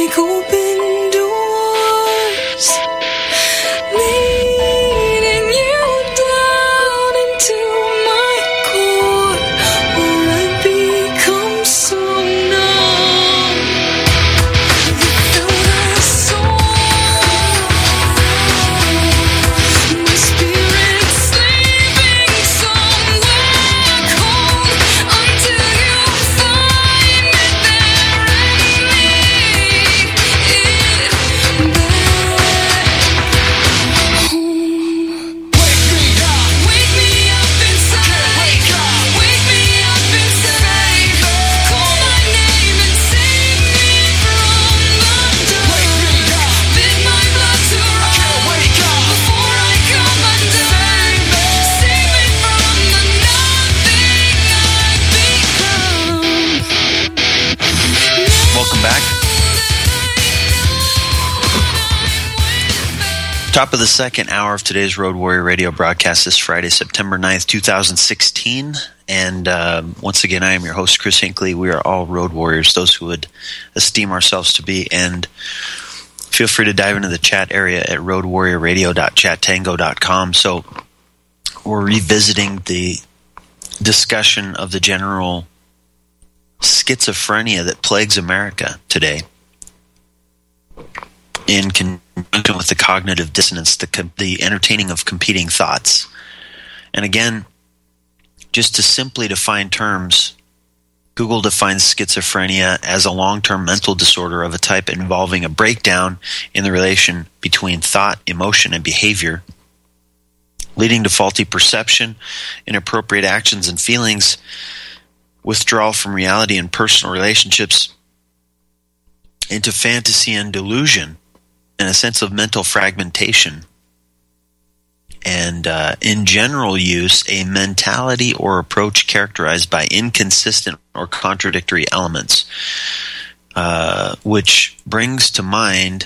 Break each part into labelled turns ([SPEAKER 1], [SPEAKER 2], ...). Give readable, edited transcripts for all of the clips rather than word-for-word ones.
[SPEAKER 1] break open doors, leading you down into my core, where I become so numb. Without a soul, my spirit sleeping somewhere cold, until you find me there and lead it back home. Wake me up inside. Wake me up inside. Call my name and save me from the dark. Bid my blood to run before I come undone. Save me from the nothing I've become.
[SPEAKER 2] Welcome back. Top of the second hour of today's Road Warrior Radio broadcast this Friday, September 9th, 2016. And once again, I am your host, Chris Hinckley. We are all road warriors, those who would esteem ourselves to be. And feel free to dive into the chat area at roadwarriorradio.chattango.com. So we're revisiting the discussion of the general schizophrenia that plagues America today, in conjunction with the cognitive dissonance, the entertaining of competing thoughts. And again, just to simply define terms, Google defines schizophrenia as a long-term mental disorder of a type involving a breakdown in the relation between thought, emotion, and behavior, leading to faulty perception, inappropriate actions and feelings, withdrawal from reality and personal relationships, into fantasy and delusion, and a sense of mental fragmentation, and in general use, a mentality or approach characterized by inconsistent or contradictory elements, which brings to mind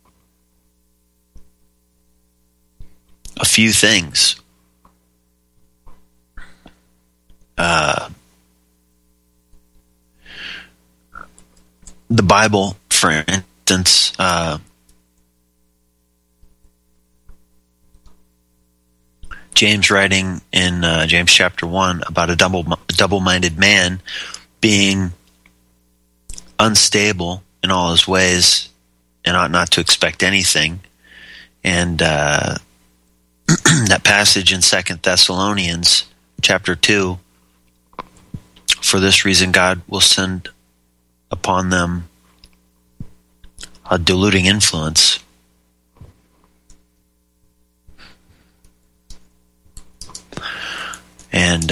[SPEAKER 2] a few things. The Bible, for instance, James writing in James chapter 1 about a double-minded man being unstable in all his ways and ought not to expect anything. And that passage in 2 Thessalonians chapter 2, for this reason God will send upon them a deluding influence. And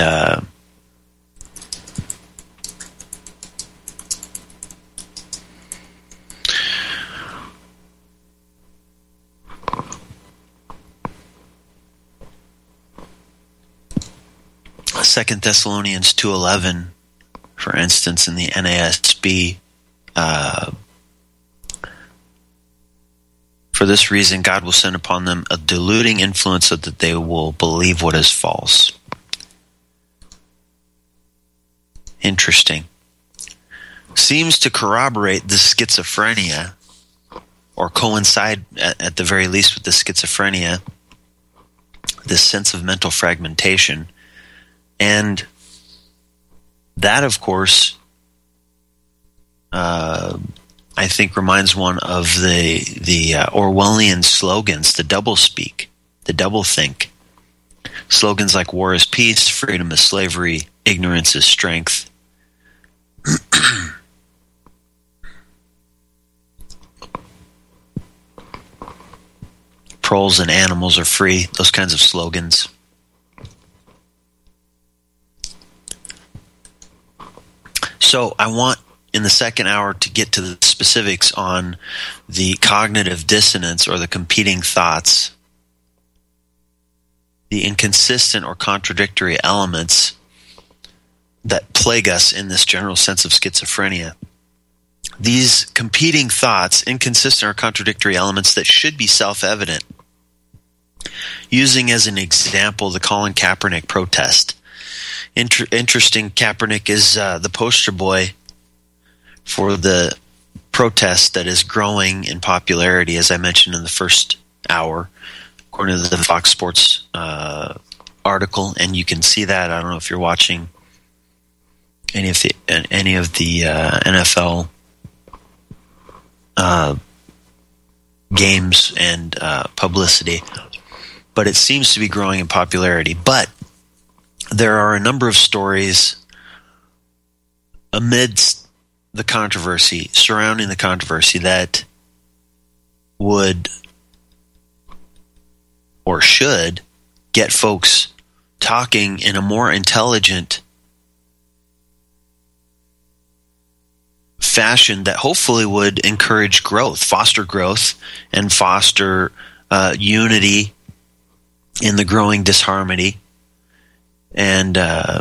[SPEAKER 2] Second Thessalonians 2:11, for instance, in the NASB, for this reason God will send upon them a deluding influence so that they will believe what is false. Interesting. Seems to corroborate the schizophrenia, or coincide at the very least with the schizophrenia, this sense of mental fragmentation. And that, of course, I think reminds one of the Orwellian slogans, the doublespeak, the doublethink. Slogans like war is peace, freedom is slavery, ignorance is strength. Proles and animals are free, those kinds of slogans. So I want, in the second hour, to get to the specifics on the cognitive dissonance or the competing thoughts, the inconsistent or contradictory elements that plague us in this general sense of schizophrenia. These competing thoughts, inconsistent or contradictory elements that should be self-evident. Using as an example the Colin Kaepernick protest. Interesting, Kaepernick is the poster boy for the protest that is growing in popularity, as I mentioned in the first hour, according to the Fox Sports article, and you can see that. I don't know if you're watching any of the NFL games and publicity, but it seems to be growing in popularity. But there are a number of stories amidst the controversy, surrounding the controversy, that would or should get folks talking in a more intelligent fashion that hopefully would encourage growth, and foster unity in the growing disharmony. And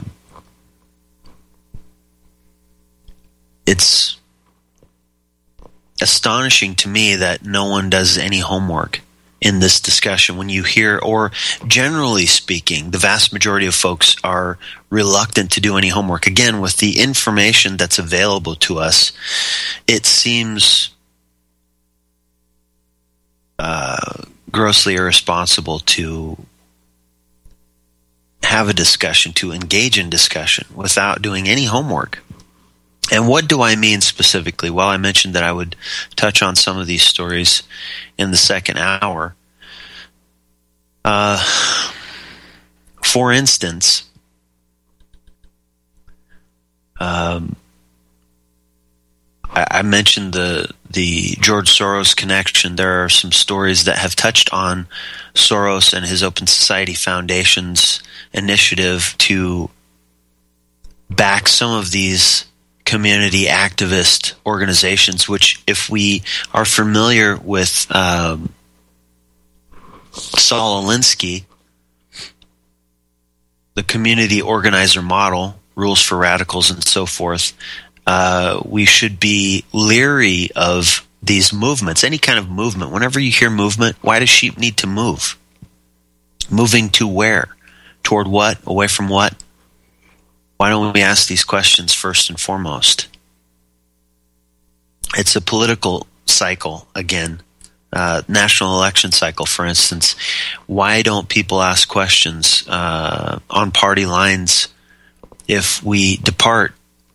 [SPEAKER 2] it's astonishing to me that no one does any homework in this discussion. When you hear, or generally speaking, the vast majority of folks are reluctant to do any homework. Again, with the information that's available to us, it seems grossly irresponsible to have a discussion, to engage in discussion without doing any homework. And what do I mean specifically? Well, I mentioned that I would touch on some of these stories in the second hour. For instance, I mentioned the George Soros connection. There are some stories that have touched on Soros and his Open Society Foundation's initiative to back some of these community activist organizations, which, if we are familiar with Saul Alinsky, the community organizer model, rules for radicals and so forth, we should be leery of these movements, any kind of movement. Whenever you hear movement, why does sheep need to move? Moving to where? Toward what? Away from what? Why don't we ask these questions first and foremost? It's a political cycle, again. National election cycle, for instance. Why don't people ask questions on party lines if we depart,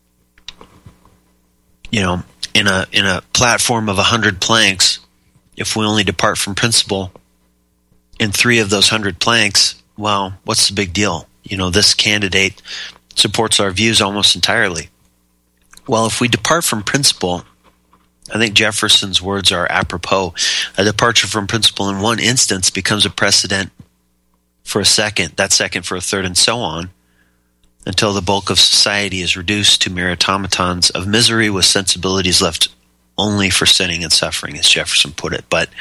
[SPEAKER 2] in a platform of 100 planks? If we only depart from principle in 3 of those 100 planks, well, what's the big deal? This candidate supports our views almost entirely. Well, if we depart from principle, I think Jefferson's words are apropos. A departure from principle in one instance becomes a precedent for a second, that second for a third, and so on, until the bulk of society is reduced to mere automatons of misery with sensibilities left only for sinning and suffering, as Jefferson put it. But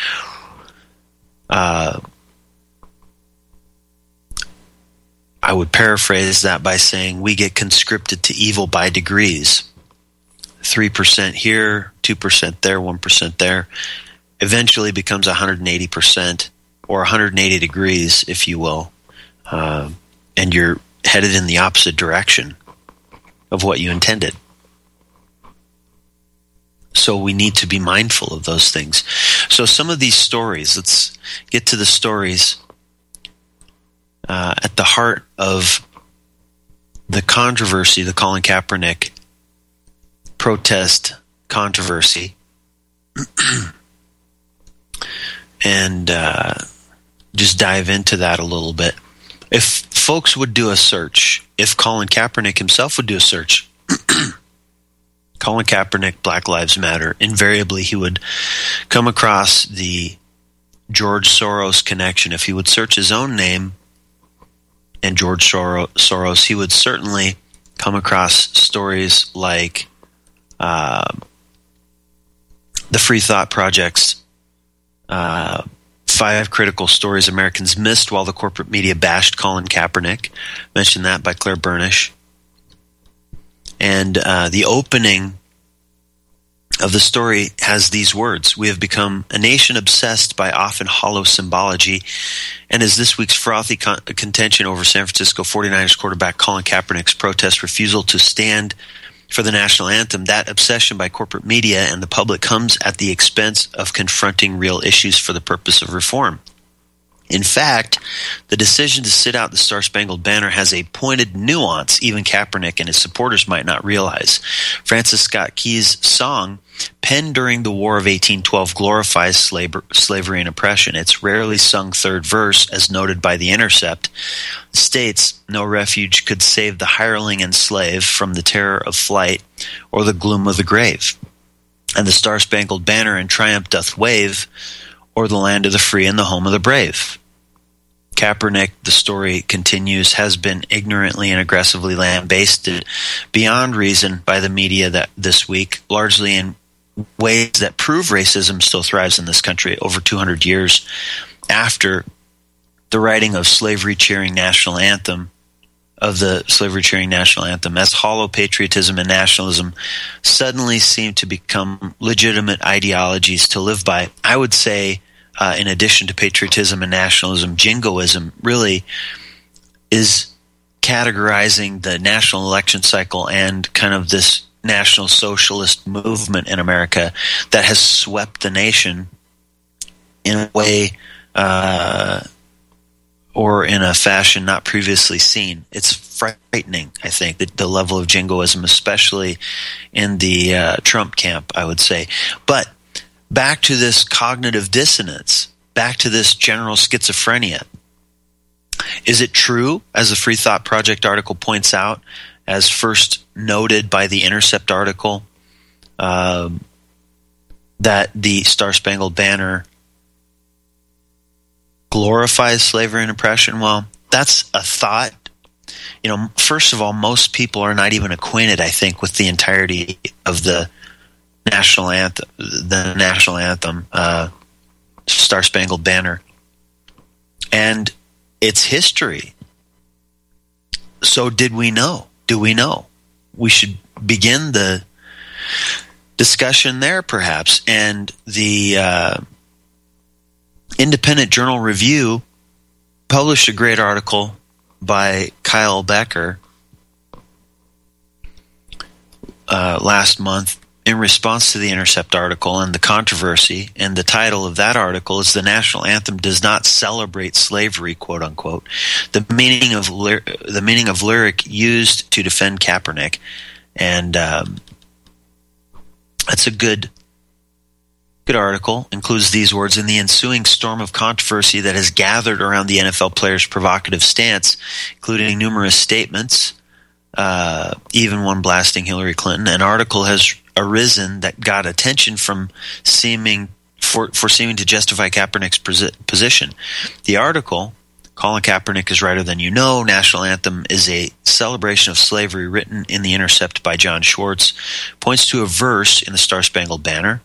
[SPEAKER 2] I would paraphrase that by saying we get conscripted to evil by degrees. 3% here, 2% there, 1% there. Eventually becomes 180%, or 180 degrees, if you will. And you're headed in the opposite direction of what you intended. So we need to be mindful of those things. So some of these stories, let's get to the stories at the heart of the controversy, the Colin Kaepernick protest controversy, and just dive into that a little bit. If folks would do a search, if Colin Kaepernick himself would do a search, Colin Kaepernick, Black Lives Matter, invariably he would come across the George Soros connection. If he would search his own name and George Soros, he would certainly come across stories like the Free Thought Project's 5 critical stories Americans missed while the corporate media bashed Colin Kaepernick. Mentioned that by Claire Burnish. And the opening of the story has these words: "We have become a nation obsessed by often hollow symbology, and as this week's frothy contention over San Francisco 49ers quarterback Colin Kaepernick's protest refusal to stand for the national anthem, that obsession by corporate media and the public comes at the expense of confronting real issues for the purpose of reform. In fact, the decision to sit out the Star-Spangled Banner has a pointed nuance even Kaepernick and his supporters might not realize. Francis Scott Key's song, penned during the War of 1812, glorifies slavery and oppression. Its rarely sung third verse, as noted by The Intercept, states, "No refuge could save the hireling and slave from the terror of flight or the gloom of the grave. And the Star-Spangled Banner in triumph doth wave o'er the land of the free and the home of the brave." Kaepernick, the story continues, has been ignorantly and aggressively lambasted beyond reason by the media this week, largely in ways that prove racism still thrives in this country over 200 years after the writing of the slavery cheering national anthem, as hollow patriotism and nationalism suddenly seem to become legitimate ideologies to live by. I would say, in addition to patriotism and nationalism, jingoism really is categorizing the national election cycle and kind of this national socialist movement in America that has swept the nation in a way or in a fashion not previously seen. It's frightening, I think, the level of jingoism, especially in the Trump camp, I would say. But back to this cognitive dissonance, back to this general schizophrenia. Is it true, as the Free Thought Project article points out, as first noted by the Intercept article, that the Star-Spangled Banner glorifies slavery and oppression? Well, that's a thought. First of all, most people are not even acquainted, I think, with the entirety of the national anthem, Star-Spangled Banner, and its history. So do we know? We should begin the discussion there, perhaps. And the Independent Journal Review published a great article by Kyle Becker last month in response to the Intercept article and the controversy, and the title of that article is "The National Anthem Does Not Celebrate Slavery," quote unquote. The meaning of lyric used to defend Kaepernick, and that's a good article. Includes these words: "In the ensuing storm of controversy that has gathered around the NFL player's provocative stance, including numerous statements, even one blasting Hillary Clinton, an article has arisen that got attention from seeming to justify Kaepernick's position. The article, Colin Kaepernick is Right Than You Know, National Anthem is a Celebration of Slavery, written in The Intercept by John Schwartz, points to a verse in the Star-Spangled Banner,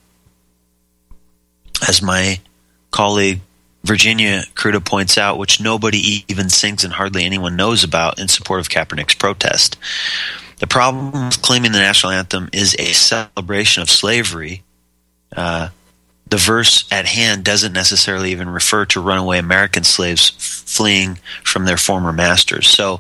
[SPEAKER 2] as my colleague Virginia Kruta points out, which nobody even sings and hardly anyone knows about in support of Kaepernick's protest. The problem with claiming the national anthem is a celebration of slavery. The verse at hand doesn't necessarily even refer to runaway American slaves fleeing from their former masters. So,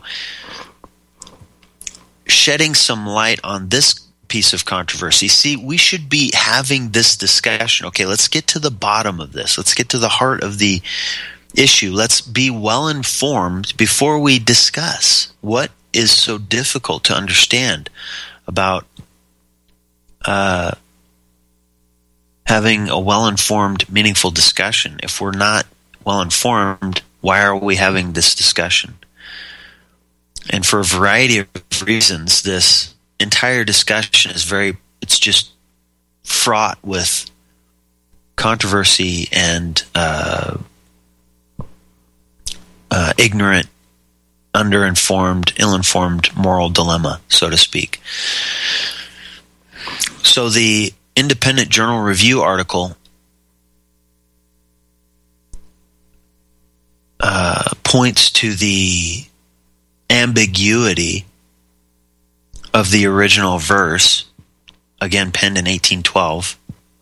[SPEAKER 2] shedding some light on this piece of controversy. See, we should be having this discussion. Okay, let's get to the bottom of this. Let's get to the heart of the issue. Let's be well informed before we discuss what is so difficult to understand about having a well-informed, meaningful discussion. If we're not well-informed, why are we having this discussion? And for a variety of reasons, this entire discussion is it's just fraught with controversy and ignorant, underinformed, ill-informed moral dilemma, so to speak. So the Independent Journal Review article points to the ambiguity of the original verse, again penned in 1812,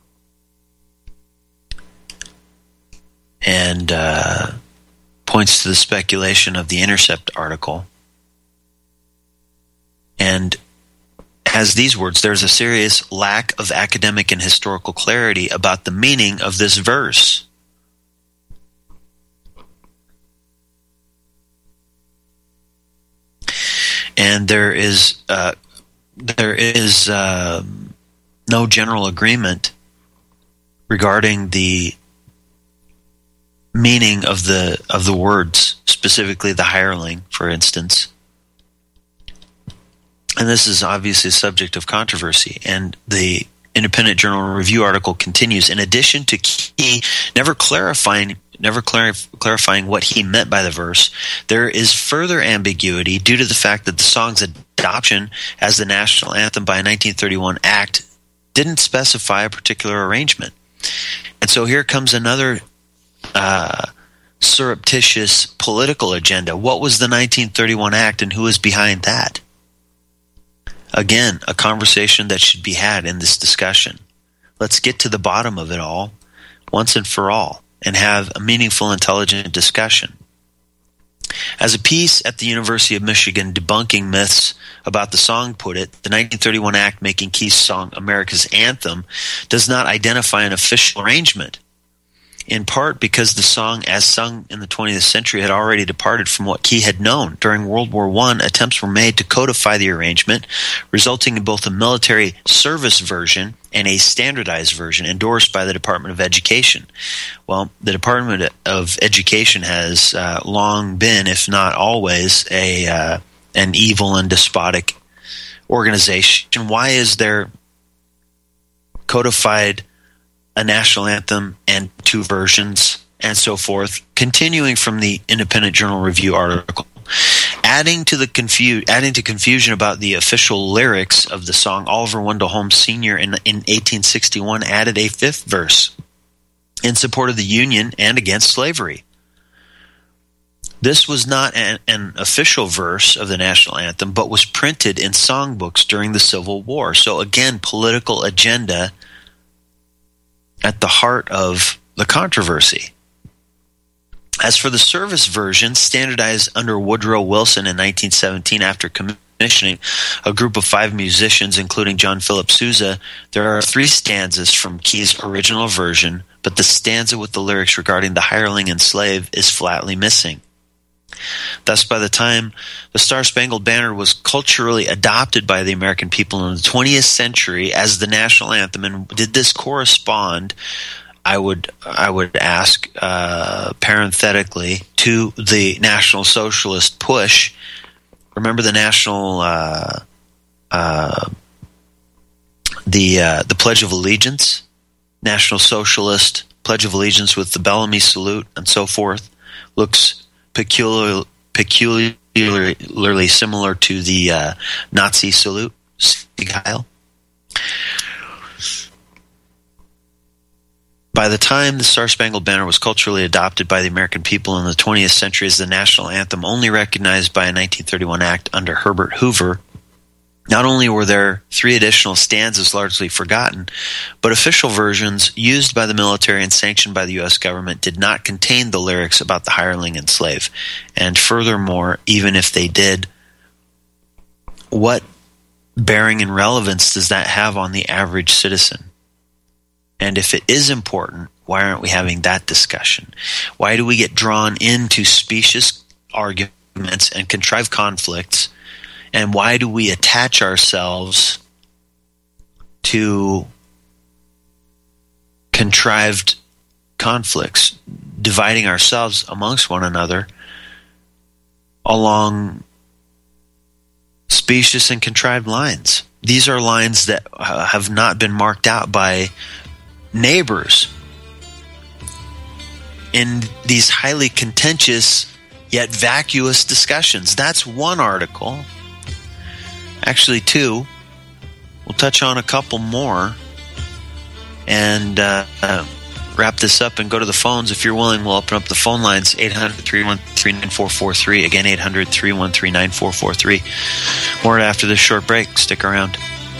[SPEAKER 2] and points to the speculation of the Intercept article, and has these words: "There's a serious lack of academic and historical clarity about the meaning of this verse." And there is no general agreement regarding the meaning of the words, specifically the hireling, for instance. And this is obviously a subject of controversy. And the Independent Journal Review article continues: in addition to Key never clarifying what he meant by the verse, there is further ambiguity due to the fact that the song's adoption as the national anthem by a 1931 act didn't specify a particular arrangement. And so here comes another surreptitious political agenda. What was the 1931 act, and who is behind that? Again, a conversation that should be had in this discussion. Let's get to the bottom of it all once and for all and have a meaningful, intelligent discussion. As a piece at the University of Michigan debunking myths about the song put it, the 1931 act making Key's song America's Anthem does not identify an official arrangement, in part because the song, as sung in the 20th century, had already departed from what Key had known. During World War I, attempts were made to codify the arrangement, resulting in both a military service version and a standardized version endorsed by the Department of Education. Well, the Department of Education has long been, if not always, an evil and despotic organization. Why is there codified a national anthem and two versions and so forth? Continuing from the Independent Journal Review article, adding to confusion about the official lyrics of the song, Oliver Wendell Holmes Sr. in 1861 added a fifth verse in support of the Union and against slavery. This was not an official verse of the national anthem, but was printed in songbooks during the Civil War. So again, political agenda at the heart of the controversy. As for the service version, standardized under Woodrow Wilson in 1917 after commissioning a group of 5 musicians, including John Philip Sousa, there are 3 stanzas from Key's original version, but the stanza with the lyrics regarding the hireling and slave is flatly missing. Thus, by the time the Star-Spangled Banner was culturally adopted by the American people in the 20th century as the national anthem, and did this correspond, I would ask parenthetically, to the National Socialist push? Remember the national the Pledge of Allegiance, National Socialist Pledge of Allegiance with the Bellamy salute and so forth, looks peculiarly similar to the Nazi salute, Sieg Heil. By the time the Star-Spangled Banner was culturally adopted by the American people in the 20th century as the national anthem, only recognized by a 1931 act under Herbert Hoover, not only were there 3 additional stanzas largely forgotten, but official versions used by the military and sanctioned by the U.S. government did not contain the lyrics about the hireling and slave. And furthermore, even if they did, what bearing and relevance does that have on the average citizen? And if it is important, why aren't we having that discussion? Why do we get drawn into specious arguments and contrived conflicts? And why do we attach ourselves to contrived conflicts, dividing ourselves amongst one another along specious and contrived lines? These are lines that have not been marked out by neighbors in these highly contentious yet vacuous discussions. That's one article. Actually, 2. We'll touch on a couple more and wrap this up and go to the phones. If you're willing, we'll open up the phone lines, 800-313-9443. Again, 800-313-9443. More after this short break. Stick around.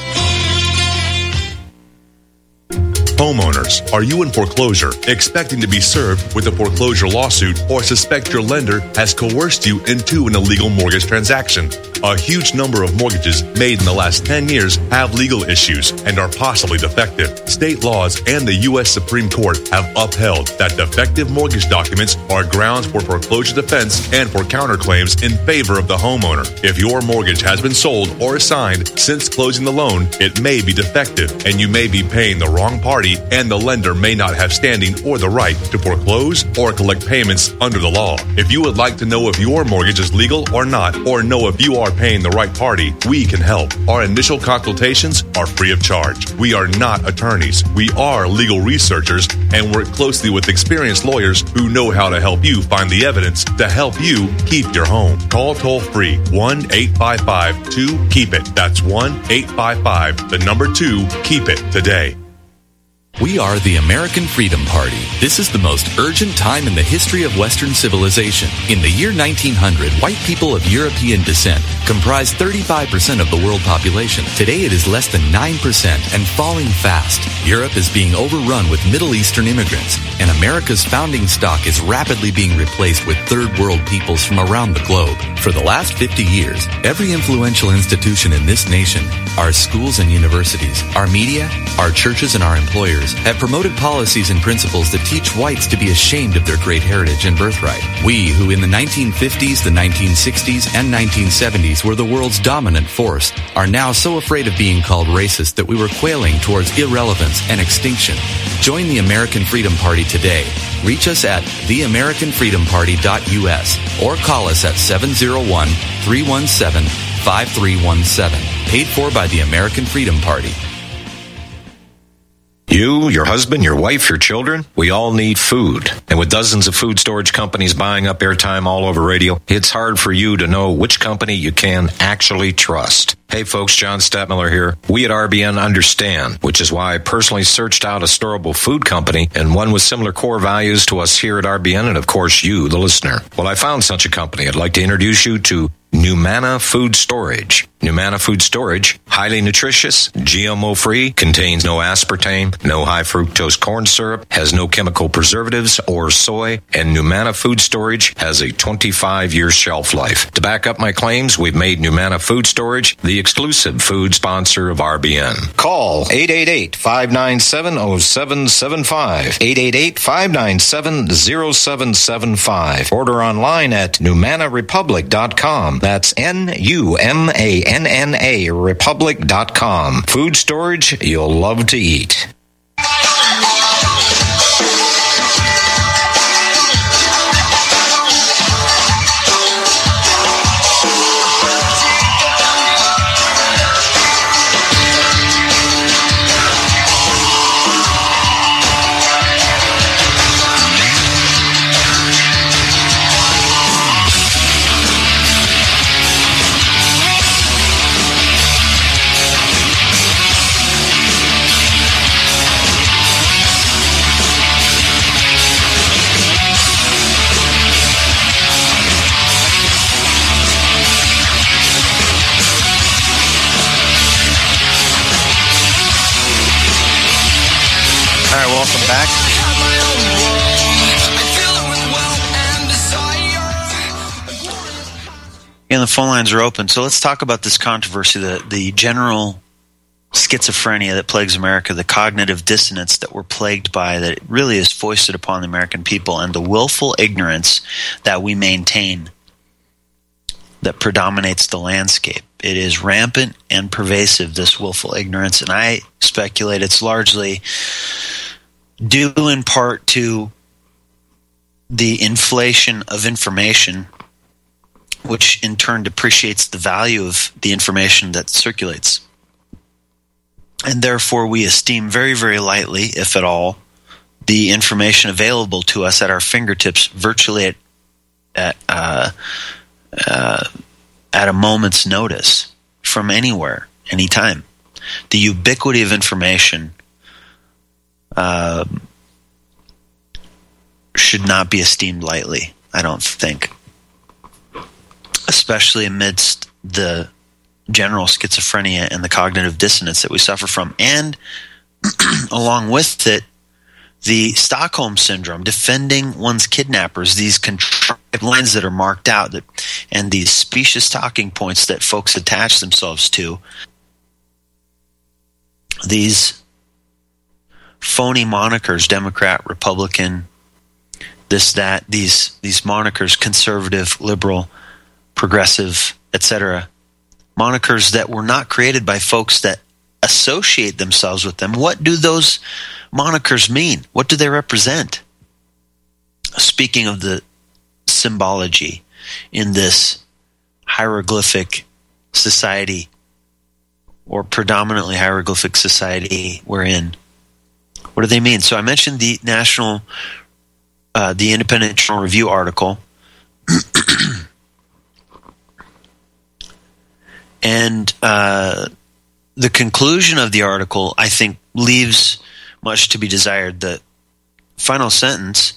[SPEAKER 3] Homeowners, are you in foreclosure, expecting to be served with a foreclosure lawsuit, or suspect your lender has coerced you into an illegal mortgage transaction? A huge number of mortgages made in the last 10 years have legal issues and are possibly defective. State laws and the U.S. Supreme Court have upheld that defective mortgage documents are grounds for foreclosure defense and for counterclaims in favor of the homeowner. If your mortgage has been sold or assigned since closing the loan, it may be defective and you may be paying the wrong party, and the lender may not have standing or the right to foreclose or collect payments under the law. If you would like to know if your mortgage is legal or not, or know if you are paying the right party, we can help. Our initial consultations are free of charge. We are not attorneys. We are legal researchers and work closely with experienced lawyers who know how to help you find the evidence to help you keep your home. Call toll free 1-855-2-KEEP-IT. That's 1-855-2-KEEP-IT today.
[SPEAKER 4] We are the American Freedom Party. This is the most urgent time in the history of Western civilization. In the year 1900, white people of European descent comprised 35% of the world population. Today it is less than 9% and falling fast. Europe is being overrun with Middle Eastern immigrants, and America's founding stock is rapidly being replaced with third world peoples from around the globe. For the last 50 years, every influential institution in this nation, our schools and universities, our media, our churches, and our employers have promoted policies and principles that teach whites to be ashamed of their great heritage and birthright. We, who in the 1950s, the 1960s, and 1970s were the world's dominant force, are now so afraid of being called racist that we were quailing towards irrelevance and extinction. Join the American Freedom Party today. Reach us at theamericanfreedomparty.us or call us at 701-317-5317. Paid for by the American Freedom Party.
[SPEAKER 5] You, your husband, your wife, your children, we all need food. And with dozens of food storage companies buying up airtime all over radio, it's hard for you to know which company you can actually trust. Hey folks, John Stadtmiller here. We at RBN understand, which is why I personally searched out a storable food company and one with similar core values to us here at RBN and of course you, the listener. Well, I found such a company. I'd like to introduce you to Numana Food Storage. Numana Food Storage, highly nutritious, GMO-free, contains no aspartame, no high fructose corn syrup, has no chemical preservatives or soy, and Numana Food Storage has a 25-year shelf life. To back up my claims, we've made Numana Food Storage the exclusive food sponsor of RBN. Call 888-597-0775, 888-597-0775. Order online at NumanaRepublic.com. That's NUMANNA Republic.com. Food storage you'll love to eat.
[SPEAKER 2] All right, welcome back. And the phone lines are open. So let's talk about this controversy, the general schizophrenia that plagues America, the cognitive dissonance that we're plagued by, that really is foisted upon the American people, and the willful ignorance that we maintain that predominates the landscape. It is rampant and pervasive, this willful ignorance, and I speculate it's largely due in part to the inflation of information, which in turn depreciates the value of the information that circulates. And therefore we esteem very, very lightly, if at all, the information available to us at our fingertips virtually at a moment's notice from anywhere, anytime. The ubiquity of information should not be esteemed lightly, I don't think, especially amidst the general schizophrenia and the cognitive dissonance that we suffer from, and along with it, the Stockholm Syndrome, defending one's kidnappers, these lines that are marked out, and these specious talking points that folks attach themselves to, these phony monikers, Democrat, Republican, this, that, these monikers, conservative, liberal, progressive, etc., monikers that were not created by folks that associate themselves with them. What do those monikers mean? What do they represent? Speaking of the symbology in this hieroglyphic society, or predominantly hieroglyphic society we're in, what do they mean? So I mentioned the the Independent Journal Review article, and the conclusion of the article, I think, leaves much to be desired. The final sentence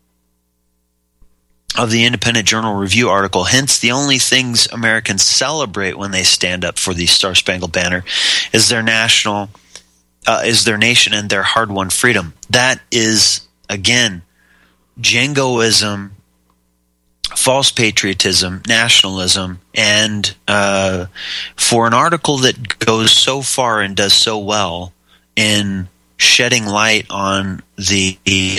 [SPEAKER 2] of the Independent Journal Review article, hence the only things Americans celebrate when they stand up for the Star-Spangled Banner, is their nation and their hard-won freedom. That is, again, jingoism, false patriotism, nationalism, and for an article that goes so far and does so well in shedding light on the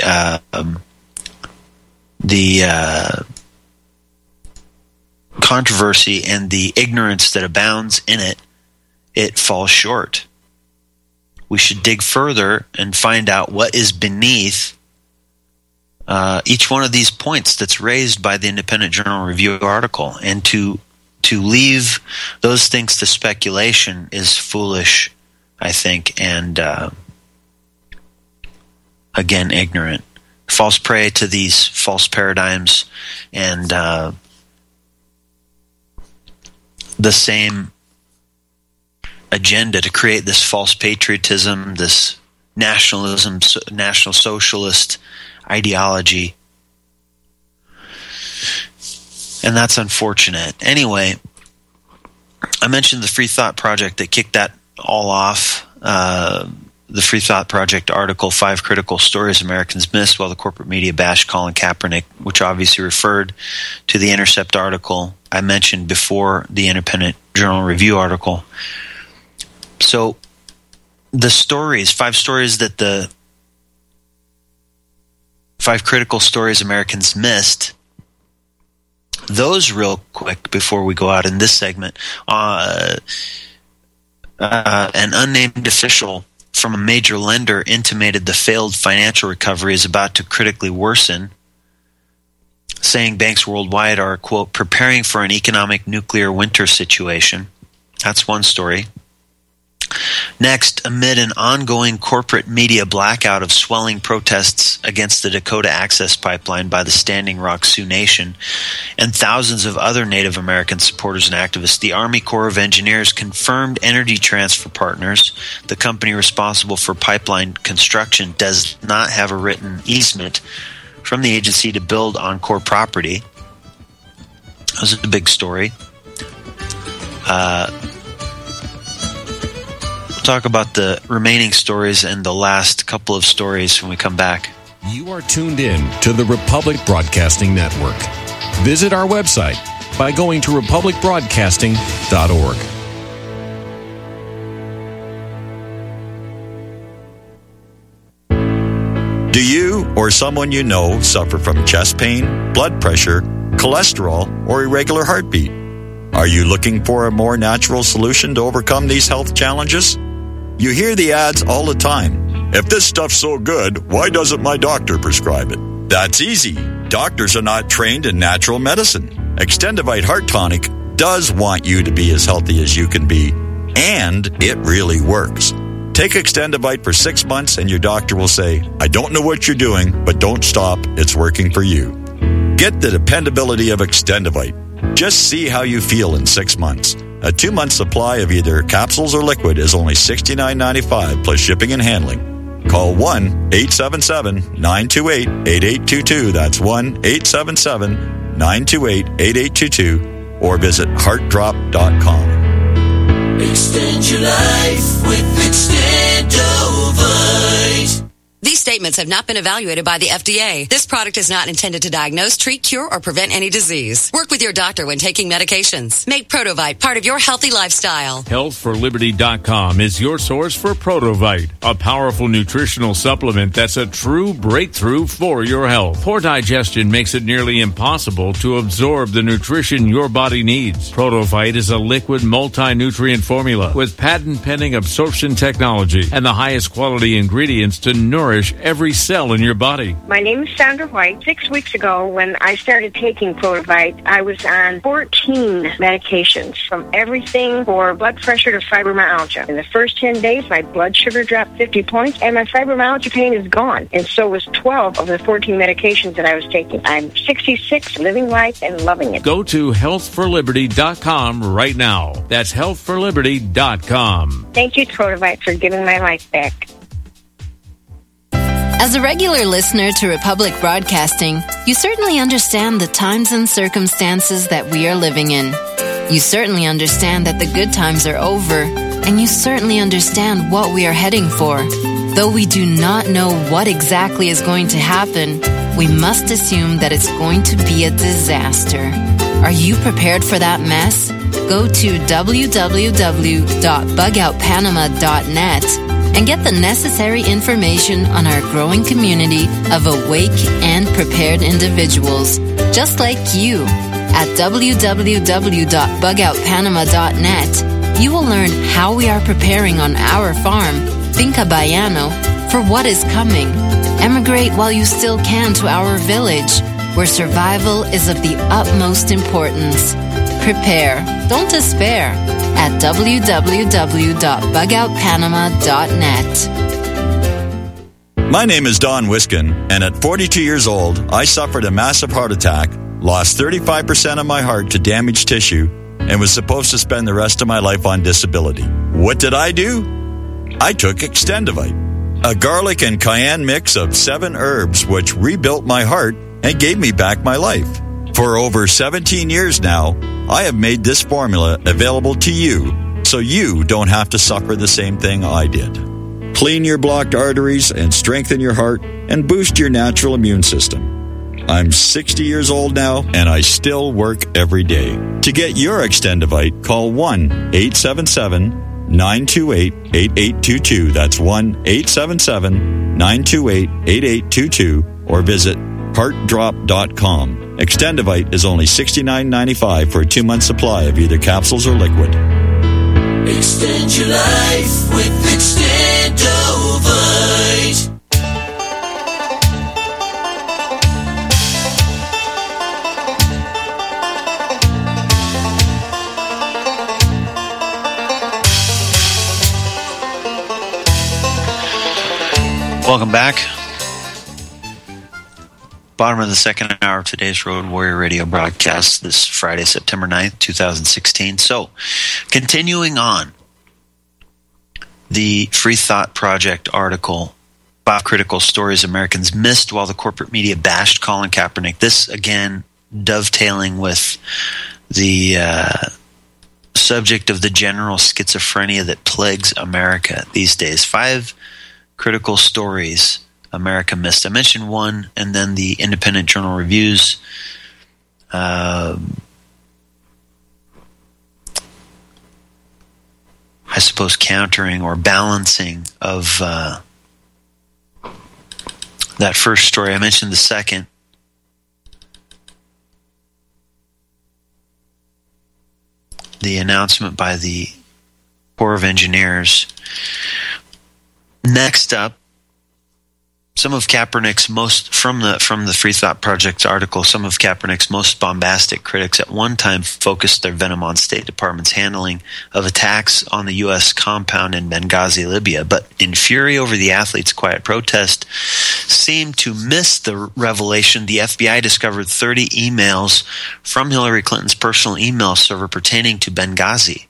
[SPEAKER 2] controversy and the ignorance that abounds in it, it falls short. We should dig further and find out what is beneath each one of these points that's raised by the Independent Journal Review article, and to leave those things to speculation is foolish, I think, and again, ignorant. Falls prey to these false paradigms and the same agenda to create this false patriotism, this nationalism, National Socialist ideology. And that's unfortunate. Anyway, I mentioned the Free Thought Project that kicked that all off. The Free Thought Project article, 5 Critical Stories Americans Missed While the Corporate Media Bashed Colin Kaepernick, which obviously referred to the Intercept article I mentioned before, the Independent Journal Review article. So the stories, 5 stories that the 5 Critical Stories Americans Missed, those real quick before we go out in this segment, an unnamed official from a major lender intimated the failed financial recovery is about to critically worsen, saying banks worldwide are, quote, preparing for an economic nuclear winter situation. That's one story. Next, amid an ongoing corporate media blackout of swelling protests against the Dakota Access Pipeline by the Standing Rock Sioux Nation and thousands of other Native American supporters and activists, the Army Corps of Engineers confirmed Energy Transfer Partners, the company responsible for pipeline construction, does not have a written easement from the agency to build on Corps property. That was a big story. We'll talk about the remaining stories and the last couple of stories when we come back.
[SPEAKER 6] You are tuned in to the Republic Broadcasting Network. Visit our website by going to republicbroadcasting.org.
[SPEAKER 7] Do you or someone you know suffer from chest pain, blood pressure, cholesterol, or irregular heartbeat? Are you looking for a more natural solution to overcome these health challenges? You hear the ads all the time. If this stuff's so good, why doesn't my doctor prescribe it? That's easy. Doctors are not trained in natural medicine. Extendivite Heart Tonic does want you to be as healthy as you can be, and it really works. Take Extendivite for 6 months and your doctor will say, I don't know what you're doing, but don't stop. It's working for you. Get the dependability of Extendivite. Just see how you feel in 6 months. A 2-month supply of either capsules or liquid is only $69.95 plus shipping and handling. Call 1-877-928-8822. That's 1-877-928-8822. Or visit heartdrop.com.
[SPEAKER 1] Extend your life with Extendovite.
[SPEAKER 8] These statements have not been evaluated by the FDA. This product is not intended to diagnose, treat, cure, or prevent any disease. Work with your doctor when taking medications. Make Protovite part of your healthy lifestyle.
[SPEAKER 9] HealthForLiberty.com is your source for Protovite, a powerful nutritional supplement that's a true breakthrough for your health. Poor digestion makes it nearly impossible to absorb the nutrition your body needs. Protovite is a liquid multi-nutrient formula with patent-pending absorption technology and the highest quality ingredients to nourish every cell in your body.
[SPEAKER 10] My name is Sandra White. 6 weeks ago, when I started taking Protovite, I was on 14 medications, from everything for blood pressure to fibromyalgia. In the first 10 days, my blood sugar dropped 50 points, and my fibromyalgia pain is gone. And so was 12 of the 14 medications that I was taking. I'm 66, living life and loving it.
[SPEAKER 9] Go to HealthForLiberty.com right now. That's HealthForLiberty.com.
[SPEAKER 10] Thank you, Protovite, for giving my life back.
[SPEAKER 11] As a regular listener to Republic Broadcasting, you certainly understand the times and circumstances that we are living in. You certainly understand that the good times are over, and you certainly understand what we are heading for. Though we do not know what exactly is going to happen, we must assume that it's going to be a disaster. Are you prepared for that mess? Go to www.bugoutpanama.net and get the necessary information on our growing community of awake and prepared individuals, just like you. At www.bugoutpanama.net, you will learn how we are preparing on our farm, Finca Bayano, for what is coming. Emigrate while you still can to our village, where survival is of the utmost importance. Prepare, don't despair, at www.bugoutpanama.net.
[SPEAKER 7] My name is Don Wiskin, and at 42 years old, I suffered a massive heart attack, lost 35% of my heart to damaged tissue, and was supposed to spend the rest of my life on disability. What did I do? I took Extendivite, a garlic and cayenne mix of 7 herbs which rebuilt my heart and gave me back my life. For over 17 years now, I have made this formula available to you so you don't have to suffer the same thing I did. Clean your blocked arteries and strengthen your heart and boost your natural immune system. I'm 60 years old now and I still work every day. To get your Extendivite, call 1-877-928-8822. That's 1-877-928-8822 or visit heartdrop.com. Extendivite is only $69.95 for a 2-month supply of either capsules or liquid.
[SPEAKER 1] Extend your life with Extendovite.
[SPEAKER 2] Welcome back. Bottom of the second hour of today's Road Warrior Radio broadcast this Friday, September 9th, 2016. So, continuing on, the Free Thought Project article, 5 Critical Stories Americans Missed While the Corporate Media Bashed Colin Kaepernick. This, again, dovetailing with the subject of the general schizophrenia that plagues America these days. 5 critical stories America missed. I mentioned one, and then the Independent Journal Reviews. I suppose countering or balancing of that first story. I mentioned the second. The announcement by the Corps of Engineers. Next up, some of Kaepernick's most, from the Free Thought Project article, some of Kaepernick's most bombastic critics at one time focused their venom on State Department's handling of attacks on the U.S. compound in Benghazi, Libya. But in fury over the athletes' quiet protest, seemed to miss the revelation the FBI discovered 30 emails from Hillary Clinton's personal email server pertaining to Benghazi.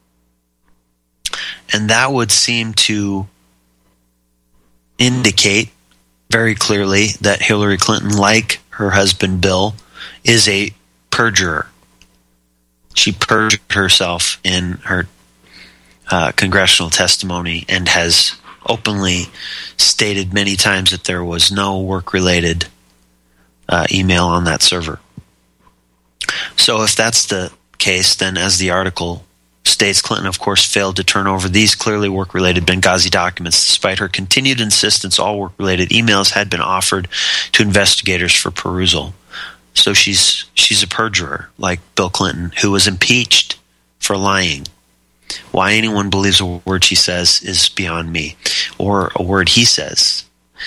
[SPEAKER 2] And that would seem to indicate very clearly that Hillary Clinton, like her husband Bill, is a perjurer. She perjured herself in her congressional testimony and has openly stated many times that there was no work-related email on that server. So if that's the case, then as the article states, Clinton, of course, failed to turn over these clearly work-related Benghazi documents. Despite her continued insistence, all work-related emails had been offered to investigators for perusal. So she's a perjurer, like Bill Clinton, who was impeached for lying. Why anyone believes a word she says is beyond me, or a word he says.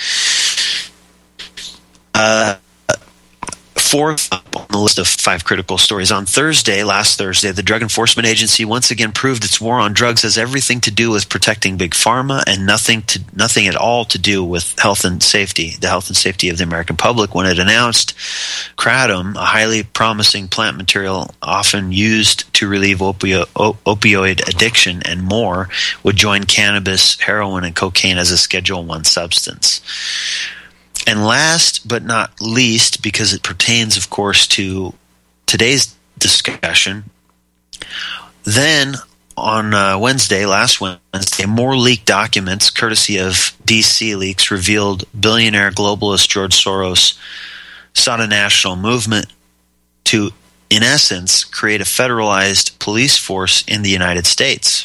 [SPEAKER 2] Fourth up on the list of 5 critical stories. On last Thursday, the Drug Enforcement Agency once again proved its war on drugs has everything to do with protecting Big Pharma and nothing at all to do with health and safety, the health and safety of the American public, when it announced kratom, a highly promising plant material often used to relieve opioid addiction and more, would join cannabis, heroin, and cocaine as a Schedule I substance. And last but not least, because it pertains, of course, to today's discussion, then on last Wednesday, more leaked documents, courtesy of DC Leaks, revealed billionaire globalist George Soros sought a national movement to, in essence, create a federalized police force in the United States.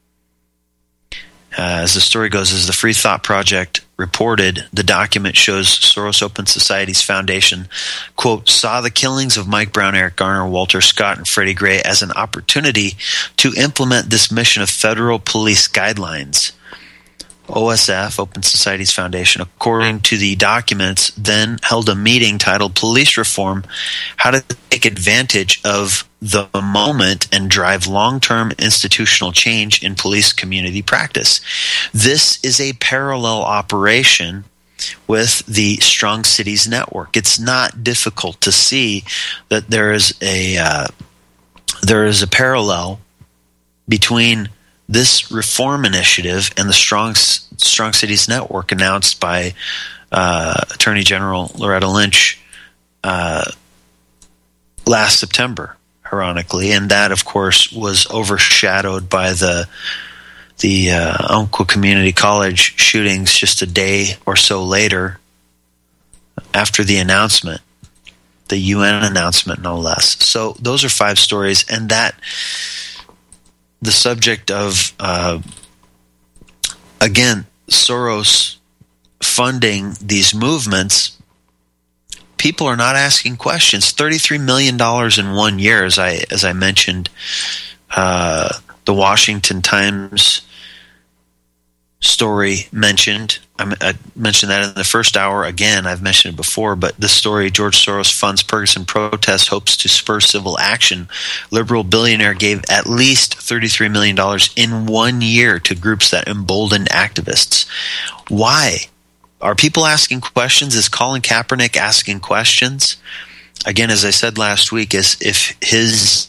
[SPEAKER 2] As the story goes, as the Free Thought Project reported, the document shows Soros Open Society's foundation, quote, saw the killings of Mike Brown, Eric Garner, Walter Scott, and Freddie Gray as an opportunity to implement this mission of federal police guidelines. OSF, Open Society's foundation, according to the documents, then held a meeting titled Police Reform, How to Take Advantage of the Moment and Drive Long-Term Institutional Change in Police Community Practice. This is a parallel operation with the Strong Cities Network. It's not difficult to see that there is a parallel between this reform initiative and the Strong Cities Network announced by Attorney General Loretta Lynch last September, ironically, and that, of course, was overshadowed by the Umpqua Community College shootings just a day or so later after the announcement, the UN announcement, no less. So those are 5 stories, and that the subject of, again, Soros funding these movements, people are not asking questions. $33 million in 1 year, as I mentioned, the Washington Times story mentioned. I mentioned that in the first hour. Again, I've mentioned it before, but the story, George Soros funds Ferguson protests, hopes to spur civil action. Liberal billionaire gave at least $33 million in 1 year to groups that emboldened activists. Why? Are people asking questions? Is Colin Kaepernick asking questions? Again, as I said last week, is if he's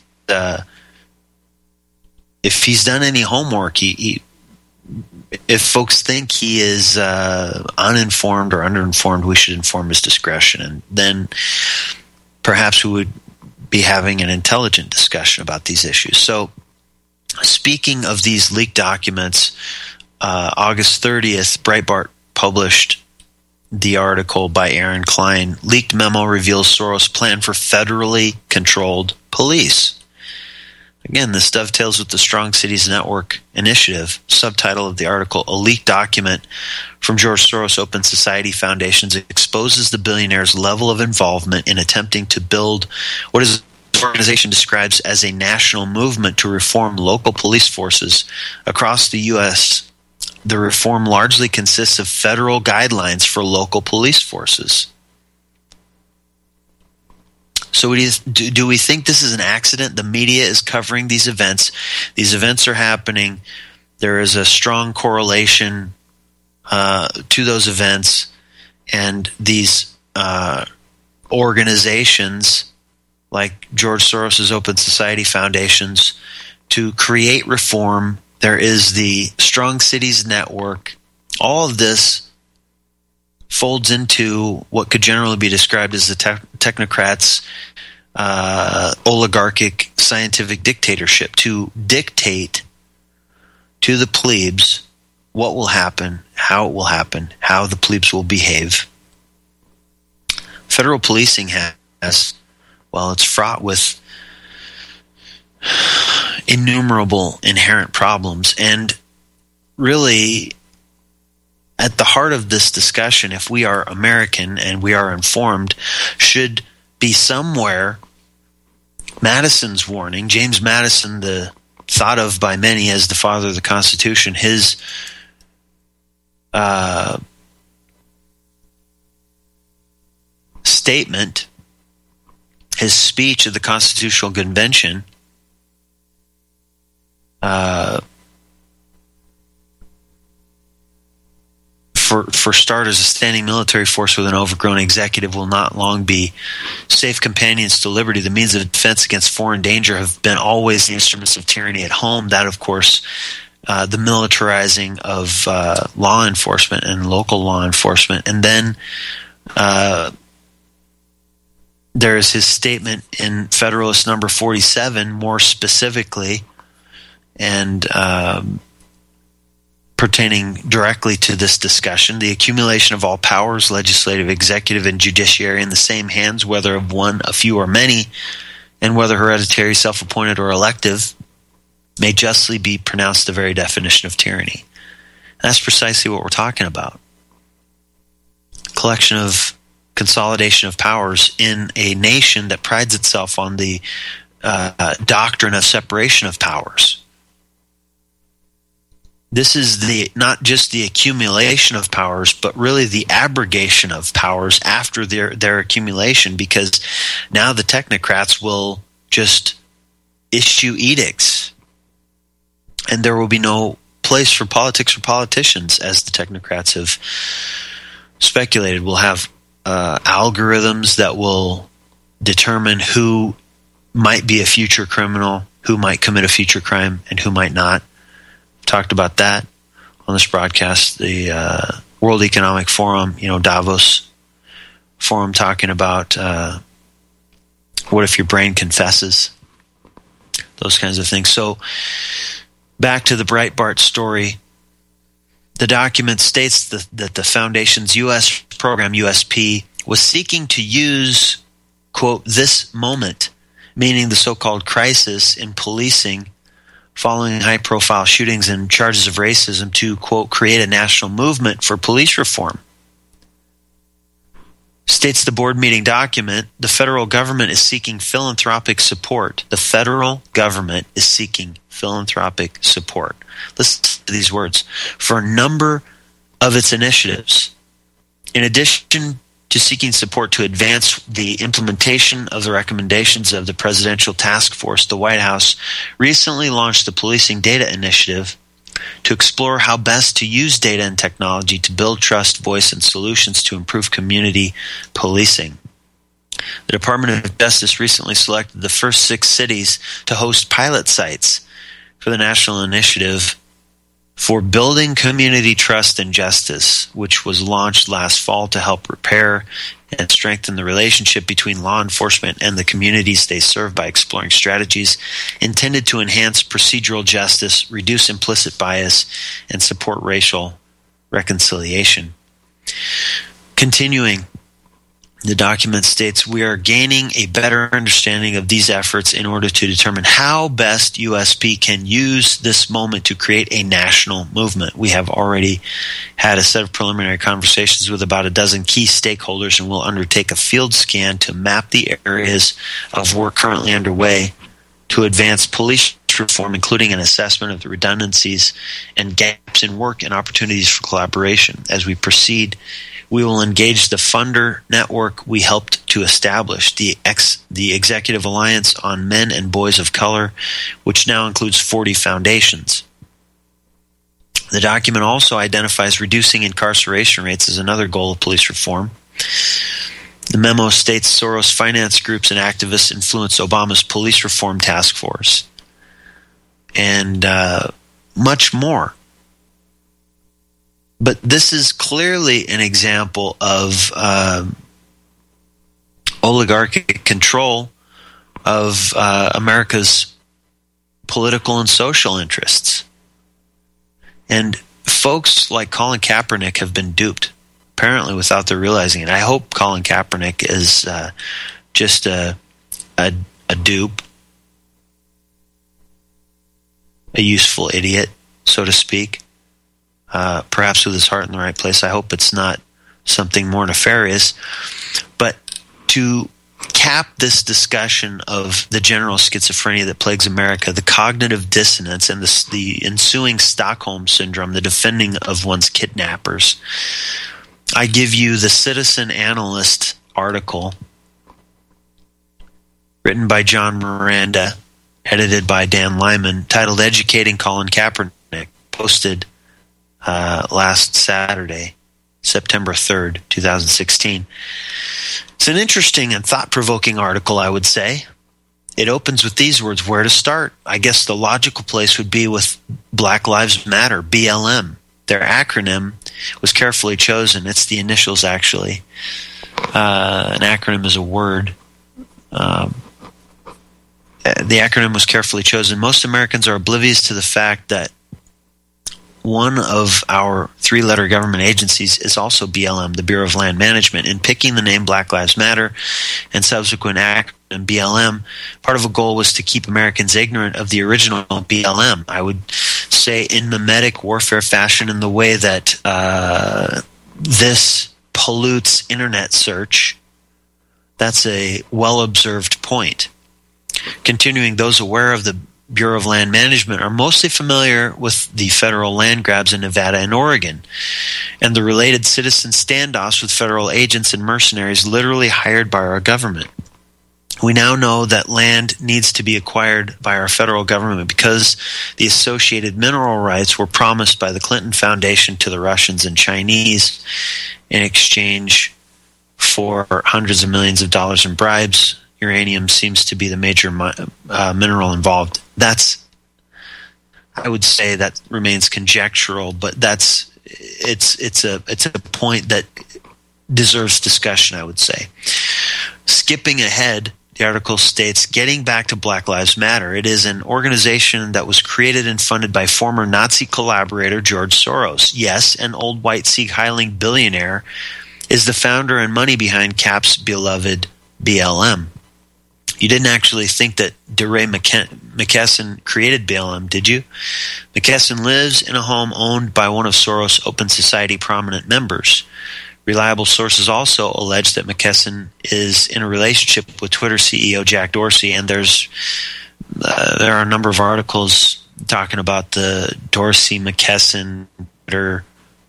[SPEAKER 2] done any homework, if folks think he is uninformed or underinformed, we should inform his discretion, and then perhaps we would be having an intelligent discussion about these issues. So, speaking of these leaked documents, August 30th, Breitbart published the article by Aaron Klein, Leaked Memo Reveals Soros Plan for Federally Controlled Police. Again, this dovetails with the Strong Cities Network initiative. Subtitle of the article, a leaked document from George Soros Open Society Foundations exposes the billionaire's level of involvement in attempting to build what his organization describes as a national movement to reform local police forces across the U.S. The reform largely consists of federal guidelines for local police forces. So do we think this is an accident? The media is covering these events. These events are happening. There is a strong correlation to those events. And these organizations like George Soros' Open Society Foundations to create reform. There is the Strong Cities Network. All of this folds into what could generally be described as the technocrats' oligarchic scientific dictatorship to dictate to the plebes what will happen, how it will happen, how the plebes will behave. Federal policing has, well, it's fraught with innumerable inherent problems. And really, at the heart of this discussion, if we are American and we are informed, should be somewhere Madison's warning. James Madison, thought of by many as the father of the Constitution, his statement, his speech at the Constitutional Convention, for starters, a standing military force with an overgrown executive will not long be safe companions to liberty. The means of defense against foreign danger have been always the instruments of tyranny at home. That, of course, the militarizing of law enforcement and local law enforcement. And then there is his statement in Federalist number 47, more specifically, and pertaining directly to this discussion: the accumulation of all powers, legislative, executive, and judiciary, in the same hands, whether of one, a few, or many, and whether hereditary, self-appointed, or elective, may justly be pronounced the very definition of tyranny. And that's precisely what we're talking about. Consolidation of powers in a nation that prides itself on the doctrine of separation of powers. This is not just the accumulation of powers, but really the abrogation of powers after their accumulation, because now the technocrats will just issue edicts, and there will be no place for politics or politicians, as the technocrats have speculated. We'll have algorithms that will determine who might be a future criminal, who might commit a future crime, and who might not. Talked about that on this broadcast. The World Economic Forum, Davos Forum, talking about what if your brain confesses, those kinds of things. So back to the Breitbart story. The document states that the Foundation's U.S. program, USP, was seeking to use, quote, this moment, meaning the so-called crisis in policing following high-profile shootings and charges of racism, to, quote, create a national movement for police reform. States the board meeting document, the federal government is seeking philanthropic support. The federal government is seeking philanthropic support. Listen to these words. For a number of its initiatives. In addition to seeking support to advance the implementation of the recommendations of the Presidential Task Force, the White House recently launched the Policing Data Initiative to explore how best to use data and technology to build trust, voice, and solutions to improve community policing. The Department of Justice recently selected the first 6 cities to host pilot sites for the National Initiative for Building Community Trust and Justice, which was launched last fall to help repair and strengthen the relationship between law enforcement and the communities they serve by exploring strategies intended to enhance procedural justice, reduce implicit bias, and support racial reconciliation. Continuing, the document states, we are gaining a better understanding of these efforts in order to determine how best USP can use this moment to create a national movement. We have already had a set of preliminary conversations with about a dozen key stakeholders, and will undertake a field scan to map the areas of work currently underway to advance police reform, including an assessment of the redundancies and gaps in work and opportunities for collaboration. As we proceed, we will engage the funder network we helped to establish, the Executive Alliance on Men and Boys of Color, which now includes 40 foundations. The document also identifies reducing incarceration rates as another goal of police reform. The memo states Soros finance groups and activists influence Obama's police reform task force, and much more. But this is clearly an example of oligarchic control of America's political and social interests. And folks like Colin Kaepernick have been duped, apparently without their realizing it. I hope Colin Kaepernick is just a dupe, a useful idiot, so to speak, perhaps with his heart in the right place. I hope it's not something more nefarious. But to cap this discussion of the general schizophrenia that plagues America, the cognitive dissonance and the ensuing Stockholm syndrome, the defending of one's kidnappers, I give you the Citizen Analyst article written by John Miranda, edited by Dan Lyman, titled Educating Colin Kaepernick, posted last Saturday, September 3rd, 2016. It's an interesting and thought-provoking article, I would say. It opens with these words, where to start? I guess the logical place would be with Black Lives Matter, BLM. Their acronym was carefully chosen. It's the initials, actually. An acronym is a word. The acronym was carefully chosen. Most Americans are oblivious to the fact that one of our three-letter government agencies is also BLM, the Bureau of Land Management. In picking the name Black Lives Matter and subsequent acronym BLM, part of a goal was to keep Americans ignorant of the original BLM. I would say in mimetic warfare fashion, in the way that this pollutes internet search. That's a well-observed point. Continuing, those aware of the Bureau of Land Management are mostly familiar with the federal land grabs in Nevada and Oregon, and the related citizen standoffs with federal agents and mercenaries literally hired by our government. We now know that land needs to be acquired by our federal government because the associated mineral rights were promised by the Clinton Foundation to the Russians and Chinese in exchange for hundreds of millions of dollars in bribes. Uranium seems to be the major mineral involved. I would say that remains conjectural, but it's a point that deserves discussion, I would say. Skipping ahead, the article states, getting back to Black Lives Matter, it is an organization that was created and funded by former Nazi collaborator George Soros. Yes, an old white Sieg Heiling billionaire is the founder and money behind Cap's beloved BLM. You didn't actually think that DeRay McKesson created BLM, did you? McKesson lives in a home owned by one of Soros' Open Society prominent members. Reliable sources also allege that McKesson is in a relationship with Twitter CEO Jack Dorsey, and there are a number of articles talking about the Dorsey-McKesson Twitter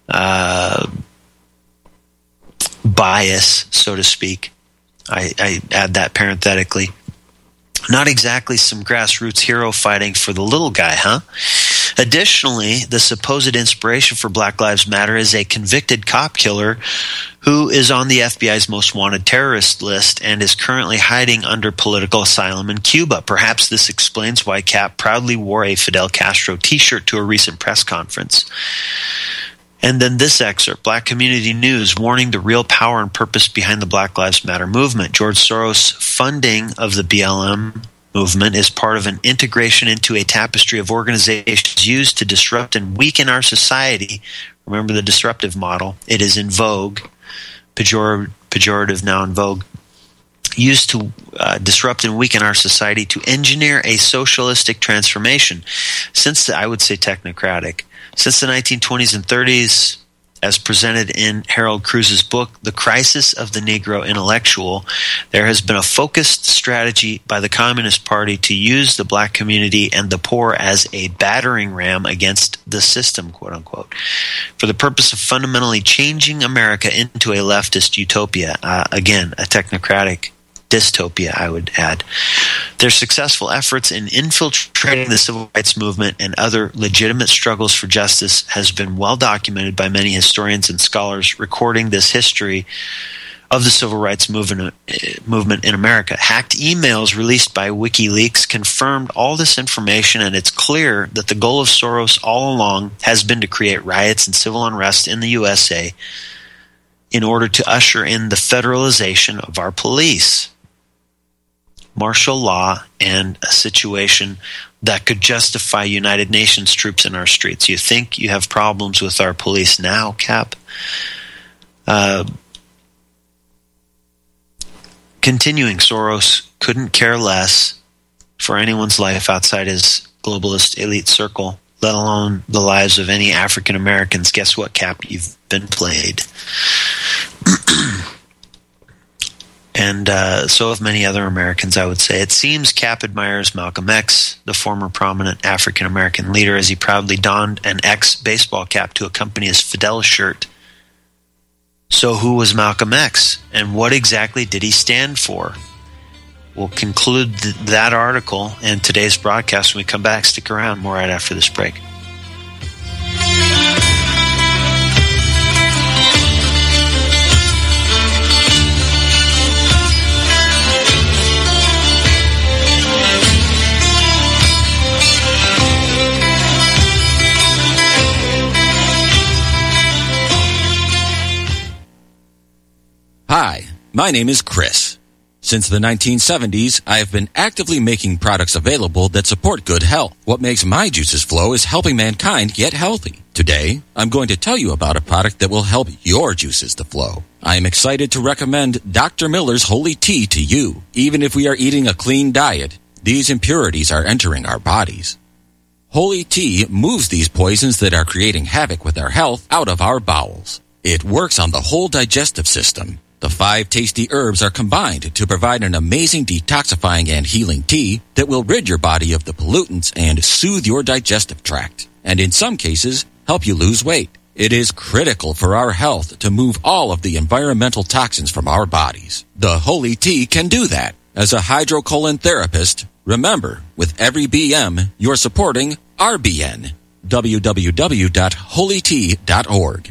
[SPEAKER 2] bias, so to speak. I add that parenthetically. Not exactly some grassroots hero fighting for the little guy, huh? Additionally, the supposed inspiration for Black Lives Matter is a convicted cop killer who is on the FBI's most wanted terrorist list and is currently hiding under political asylum in Cuba. Perhaps this explains why Cap proudly wore a Fidel Castro t-shirt to a recent press conference. And then this excerpt, Black Community News, warning the real power and purpose behind the Black Lives Matter movement. George Soros' funding of the BLM movement is part of an integration into a tapestry of organizations used to disrupt and weaken our society. Remember the disruptive model. It is in vogue, pejorative now in vogue. Used to disrupt and weaken our society to engineer a socialistic transformation. I would say technocratic. Since the 1920s and 30s, as presented in Harold Cruz's book, The Crisis of the Negro Intellectual, there has been a focused strategy by the Communist Party to use the black community and the poor as a battering ram against the system, quote unquote, for the purpose of fundamentally changing America into a leftist utopia. Again, a technocratic dystopia, I would add. Their successful efforts in infiltrating the civil rights movement and other legitimate struggles for justice has been well documented by many historians and scholars recording this history of the civil rights movement in America. Hacked emails released by WikiLeaks confirmed all this information, and it's clear that the goal of Soros all along has been to create riots and civil unrest in the USA in order to usher in the federalization of our police. martial law and a situation that could justify United Nations troops in our streets. You think you have problems with our police now, Cap? Continuing, Soros couldn't care less for anyone's life outside his globalist elite circle, let alone the lives of any African Americans. Guess what, Cap? You've been played. And so have many other Americans, I would say. It seems Cap admires Malcolm X, the former prominent African American leader, as he proudly donned an X baseball cap to accompany his Fidel shirt. So who was Malcolm X, and what exactly did he stand for? We'll conclude that article and today's broadcast when we come back. Stick around, more right after this break.
[SPEAKER 12] Hi, my name is Chris. Since the 1970s, I have been actively making products available that support good health. What makes my juices flow is helping mankind get healthy. Today, I'm going to tell you about a product that will help your juices to flow. I am excited to recommend Dr. Miller's Holy Tea to you. Even if we are eating a clean diet, these impurities are entering our bodies. Holy Tea moves these poisons that are creating havoc with our health out of our bowels. It works on the whole digestive system. The 5 tasty herbs are combined to provide an amazing detoxifying and healing tea that will rid your body of the pollutants and soothe your digestive tract, and in some cases, help you lose weight. It is critical for our health to move all of the environmental toxins from our bodies. The Holy Tea can do that. As a hydrocolon therapist, remember, with every BM, you're supporting RBN. www.holytea.org.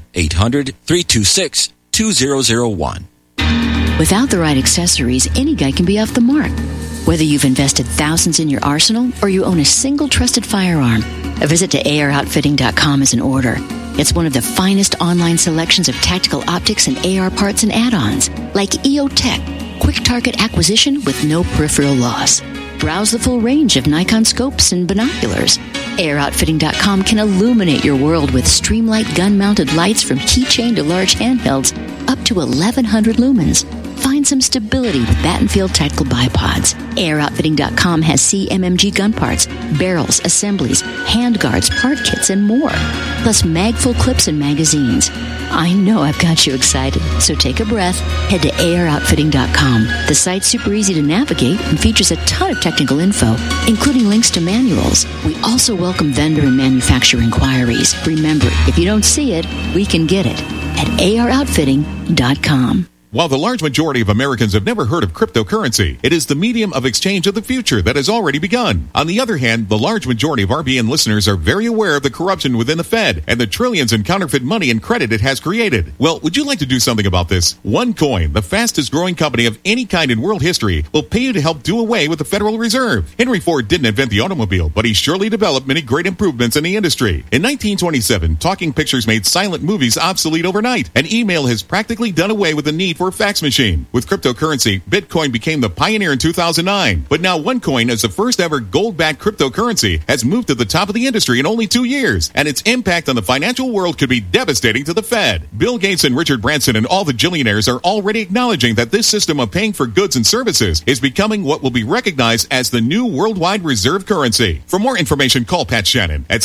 [SPEAKER 12] 800-326-2001.
[SPEAKER 13] Without the right accessories, any guy can be off the mark. Whether you've invested thousands in your arsenal or you own a single trusted firearm, a visit to AROutfitting.com is in order. It's one of the finest online selections of tactical optics and AR parts and add-ons, like EOTech, quick target acquisition with no peripheral loss. Browse the full range of Nikon scopes and binoculars. AROutfitting.com can illuminate your world with Streamlight gun-mounted lights from keychain to large handhelds up to 1,100 lumens. Find some stability with Battenfield Tactical Bipods. AROutfitting.com has CMMG gun parts, barrels, assemblies, handguards, part kits, and more. Plus mag-full clips and magazines. I know I've got you excited, so take a breath. Head to AROutfitting.com. The site's super easy to navigate and features a ton of technical info, including links to manuals. We also welcome vendor and manufacturer inquiries. Remember, if you don't see it, we can get it at AROutfitting.com.
[SPEAKER 14] While the large majority of Americans have never heard of cryptocurrency, it is the medium of exchange of the future that has already begun. On the other hand, the large majority of RBN listeners are very aware of the corruption within the Fed and the trillions in counterfeit money and credit it has created. Well, would you like to do something about this? OneCoin, the fastest growing company of any kind in world history, will pay you to help do away with the Federal Reserve. Henry Ford didn't invent the automobile, but he surely developed many great improvements in the industry. In 1927, talking pictures made silent movies obsolete overnight, and email has practically done away with the need for a fax machine. With cryptocurrency, Bitcoin became the pioneer in 2009. But now OneCoin, as the first ever gold-backed cryptocurrency, has moved to the top of the industry in only 2 years. And its impact on the financial world could be devastating to the Fed. Bill Gates and Richard Branson and all the billionaires are already acknowledging that this system of paying for goods and services is becoming what will be recognized as the new worldwide reserve currency. For more information, call Pat Shannon at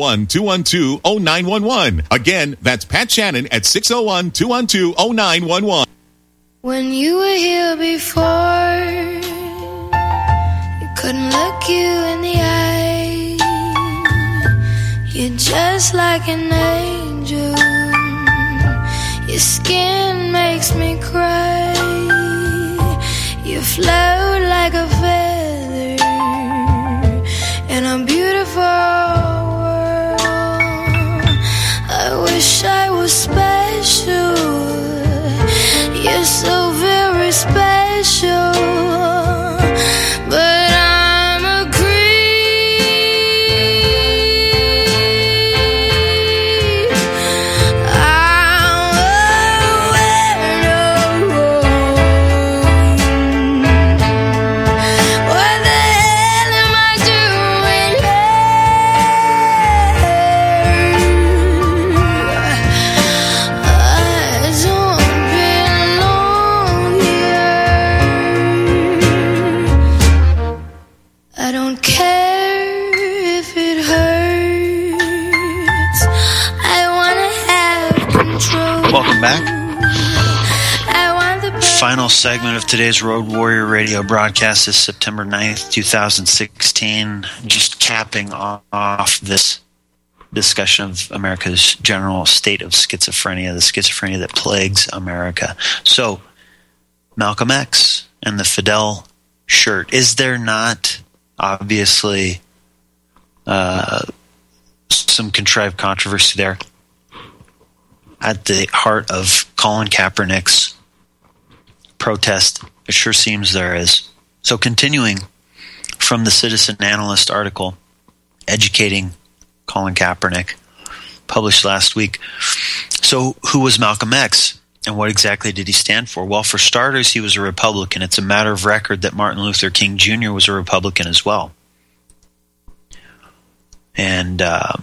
[SPEAKER 14] 601-212-0911. Again, that's Pat Shannon at 601-212-0911.
[SPEAKER 1] When you were here before, you couldn't look you in the eye. You're just like an angel. Your skin makes me cry. You float like a feather in a beautiful world. I wish I was special. You're so very special, but I'm a creep. I'm a weirdo.
[SPEAKER 2] final segment of today's Road Warrior Radio broadcast is September 9th, 2016. Just capping off this discussion of America's general state of schizophrenia, the schizophrenia that plagues America. So, Malcolm X and the Fidel shirt. Is there not, obviously, some contrived controversy there at the heart of Colin Kaepernick's protest? It sure seems there is. So continuing from the Citizen Analyst article, Educating Colin Kaepernick, published last week. So who was Malcolm X, and what exactly did he stand for? Well, for starters, he was a Republican. It's a matter of record that Martin Luther King Jr. was a Republican as well. And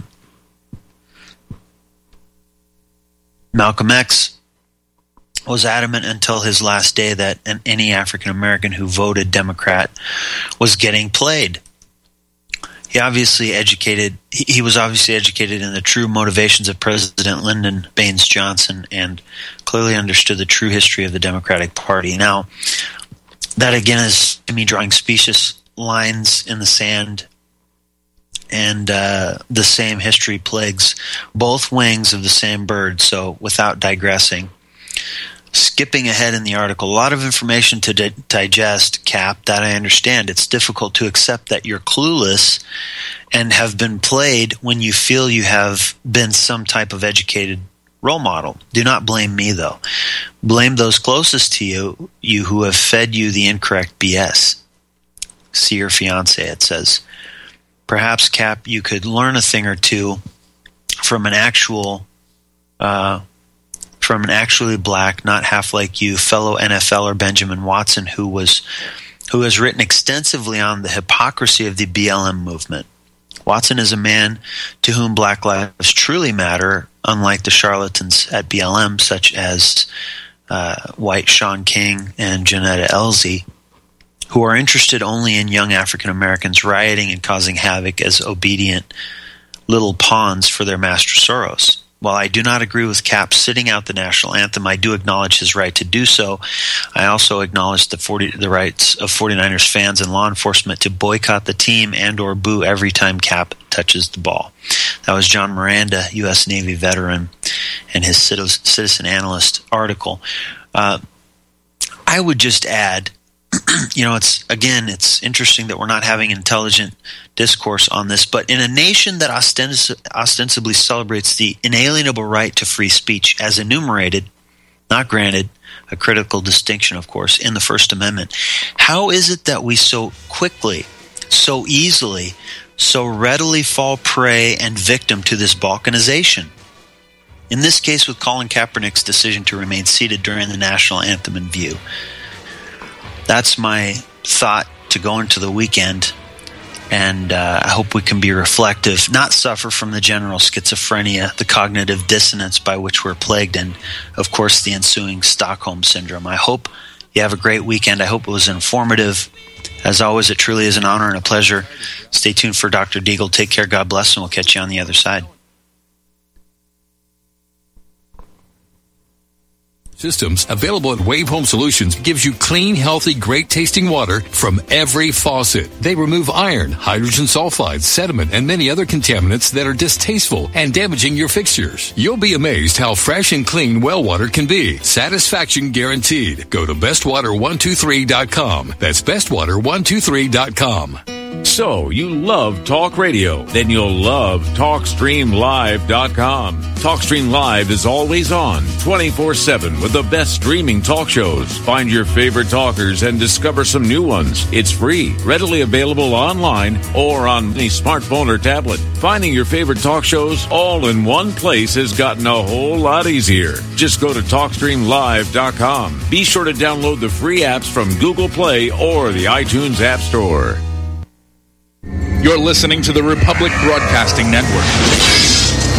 [SPEAKER 2] Malcolm X was adamant until his last day that any African American who voted Democrat was getting played. He was obviously educated in the true motivations of President Lyndon Baines Johnson and clearly understood the true history of the Democratic Party. Now, that again is to me drawing specious lines in the sand, and the same history plagues both wings of the same bird. So without digressing, skipping ahead in the article, a lot of information to digest, Cap, that I understand. It's difficult to accept that you're clueless and have been played when you feel you have been some type of educated role model. Do not blame me, though. Blame those closest to you who have fed you the incorrect BS. See your fiance, it says. Perhaps, Cap, you could learn a thing or two from an actually black, not half like you, fellow NFLer Benjamin Watson, who has written extensively on the hypocrisy of the BLM movement. Watson is a man to whom black lives truly matter, unlike the charlatans at BLM, such as white Sean King and Janetta Elzie, who are interested only in young African Americans rioting and causing havoc as obedient little pawns for their master Soros. While I do not agree with Cap sitting out the national anthem, I do acknowledge his right to do so. I also acknowledge the rights of 49ers fans and law enforcement to boycott the team and or boo every time Cap touches the ball. That was John Miranda, U.S. Navy veteran, and his Citizen Analyst article. I would just add, it's interesting that we're not having intelligent discourse on this, but in a nation that ostensibly celebrates the inalienable right to free speech as enumerated, not granted, a critical distinction, of course, in the First Amendment, how is it that we so quickly, so easily, so readily fall prey and victim to this balkanization? In this case, with Colin Kaepernick's decision to remain seated during the national anthem in view. That's my thought to go into the weekend, and I hope we can be reflective, not suffer from the general schizophrenia, the cognitive dissonance by which we're plagued, and, of course, the ensuing Stockholm Syndrome. I hope you have a great weekend. I hope it was informative. As always, it truly is an honor and a pleasure. Stay tuned for Dr. Deagle. Take care, God bless, and we'll catch you on the other side.
[SPEAKER 4] Systems available at Wave Home Solutions gives you clean, healthy, great-tasting water from every faucet. They remove iron, hydrogen sulfide, sediment, and many other contaminants that are distasteful and damaging your fixtures. You'll be amazed how fresh and clean well water can be. Satisfaction guaranteed. Go to bestwater123.com. That's bestwater123.com.
[SPEAKER 9] So, you love talk radio? Then you'll love TalkStreamLive.com. TalkStream Live is always on, 24/7, with the best streaming talk shows. Find your favorite talkers and discover some new ones. It's free, readily available online or on any smartphone or tablet. Finding your favorite talk shows all in one place has gotten a whole lot easier. Just go to TalkStreamLive.com. Be sure to download the free apps from Google Play or the iTunes App Store.
[SPEAKER 15] You're listening to the Republic Broadcasting Network,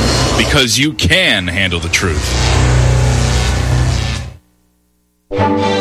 [SPEAKER 15] because you can handle the truth.